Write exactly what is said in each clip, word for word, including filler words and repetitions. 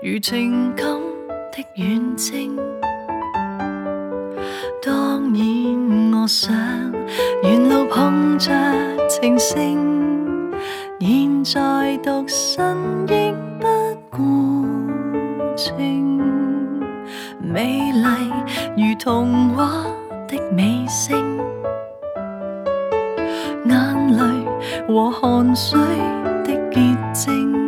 如情感的遠征。當然我想沿路碰着情聖，現在獨身亦不顧情，美麗如童話的尾聲，眼淚和汗水的結晶，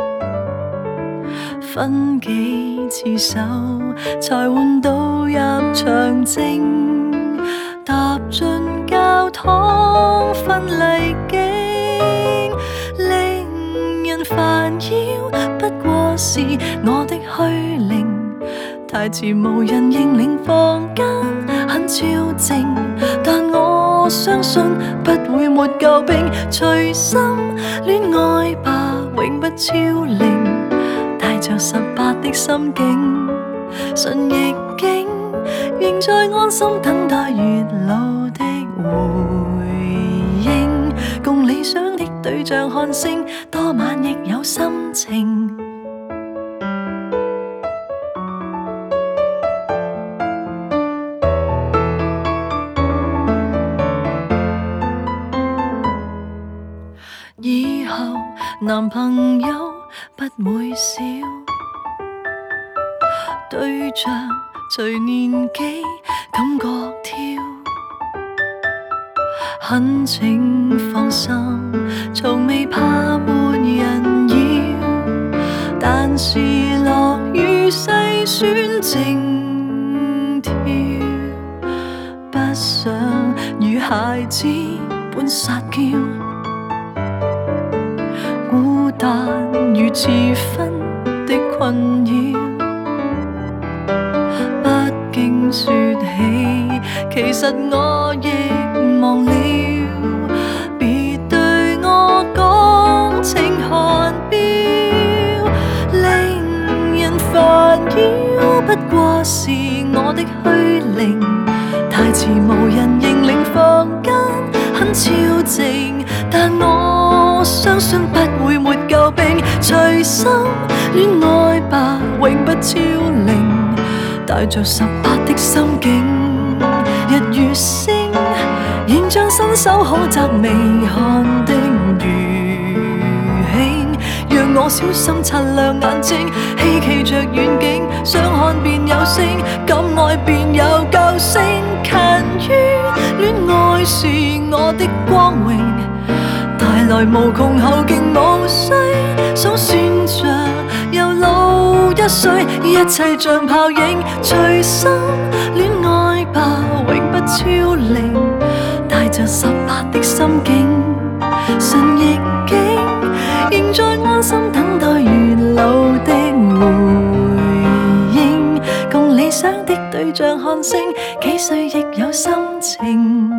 分幾次手才換到入場證，踏進教堂分禮經，令人煩擾不過是我的虛靈，台詞無人認領，房間很超靜，但我相信不會沒救兵，隨心戀愛吧，永不超齡，帶着十八的心境，順逆境，仍在安心等待月老的回應，共理想的對象看星，多晚亦有心情。以後男朋友不會少，對象隨年紀感覺挑，懇請放心，從未怕沒人要，但是落雨細選靜挑，不想與孩子般撒嬌，孤單如遲分的困擾，不經說起，其實我亦忘了，別對我講請看錶，令人煩擾不過是我的虛靈，台詞無人認領，房間很超靜，但我相信不會沒救兵，隨心戀愛吧，永不超齡，帶着十八的心境，日月星仍像伸手可摘微寒的餘興，讓我小心擦亮眼睛，希冀着遠景，想看便有星，敢愛便有救星，勤於戀愛是我的光榮，帶來無窮後勁，無需數算着又老一歲，一切像泡影，隨心戀愛吧，永不超齡，帶着十八的心境，順逆境，仍在安心等待月老的回應，共理想的對象看星，幾歲亦有心情。